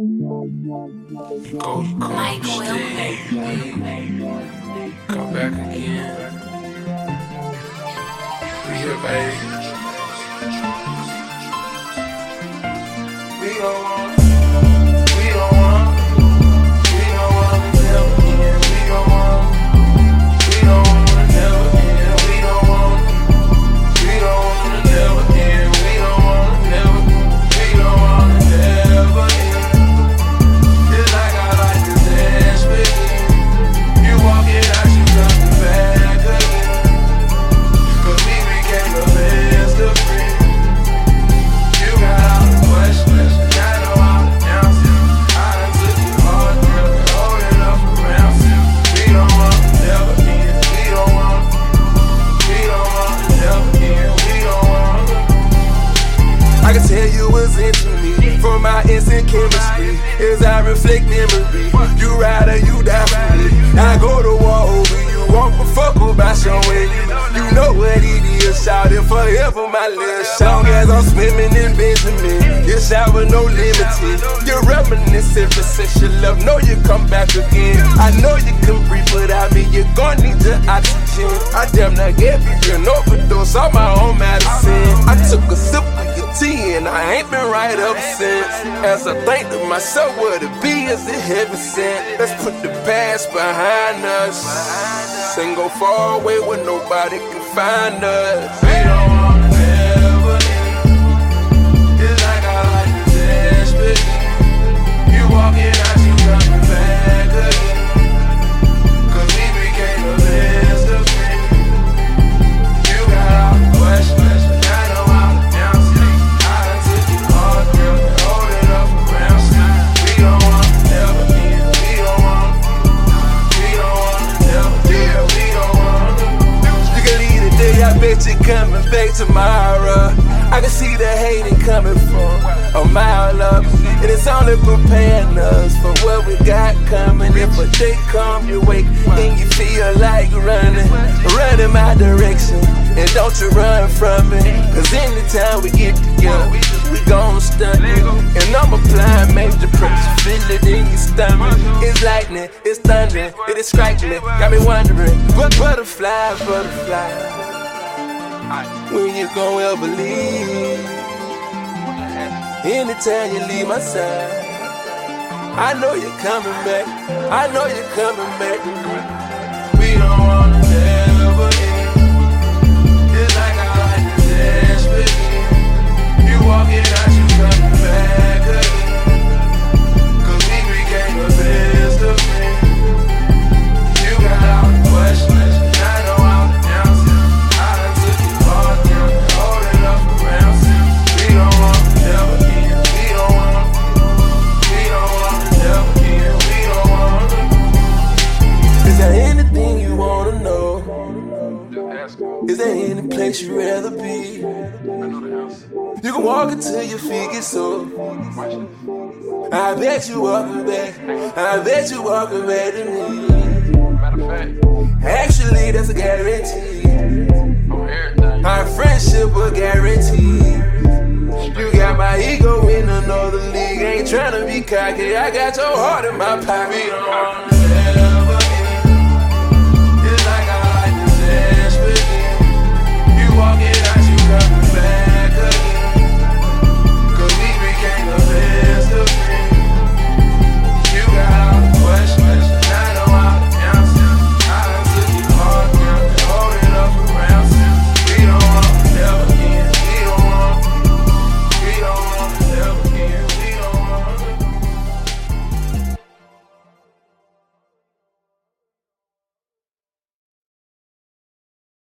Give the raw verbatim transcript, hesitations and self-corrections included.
Go, go, stay. Come back again. We here, baby. We don't want, we don't want, we don't want to never end. We don't want, we don't want to never end. We don't want, we don't want to never end. We don't want to never, we don't want to never end. It's like I like to dance with you. You walking out, you coming back again. Cause we became the best of friends. You got all the questions, I know all the answers. I done took you hard, girl, and hold it up around you. We don't want to never end. We don't want, we don't want to never end. We don't want to. I can tell you was into me from our instant chemistry. As I reflect memory, you ride or you die for me. I go to war over you, won't fuck about showing you. You know what it is, shout it forever, my little song. As I'm swimming in Benjamin, you shout with no limited. You're reminiscing for sexual love, know you come back again. I know you can breathe without me, you're gonna need your oxygen. I damn near gave you an overdose on my own medicine. I took a sip of your tea and I ain't been right ever since. As I think to myself, what it be is it heaven sent. Let's put the past behind us and go far away where nobody can find us. We don't want to never end. It's like I like to dance with you. You walking out, you coming back again. Cause we became the best of friends. You got all the questions, I know all the answers. I done took you hard, girl, and hold it up around you. We don't want to never end. We don't want, we don't want to never end. We don't want to. You can leave today, I bet you coming back tomorrow. I can see the hating coming from a mile up, and it's only preparing us for what we got coming. If a day come your way and you feel like running, run in my direction, and don't you run from me. Cause anytime we get together, we gon' stun it. And I'm applying major pressure, feel it in your stomach. It's lightning, it's thunder, it strike me, got me wondering, what butterfly, butterfly, when you gon' ever leave? Anytime you leave my side, I know you're coming back, I know you're coming back. We don't wanna never end. It's like I like to dance with you. You walking out, you coming back again. Cause we became the best of friends. You got all the questions, I know all the answers. I done took you hard, girl, and hold it up around you. We don't want to never end. We don't want, we don't want to never end. We don't want to. Is there anything you wanna know? Is there any place you'd rather be? You can walk until your feet get sore. I bet you walking back, I bet you walking back to me. Actually, that's a guarantee. Our friendship a guarantee. You got my ego in another league. Ain't tryna be cocky, I got your heart in my pocket.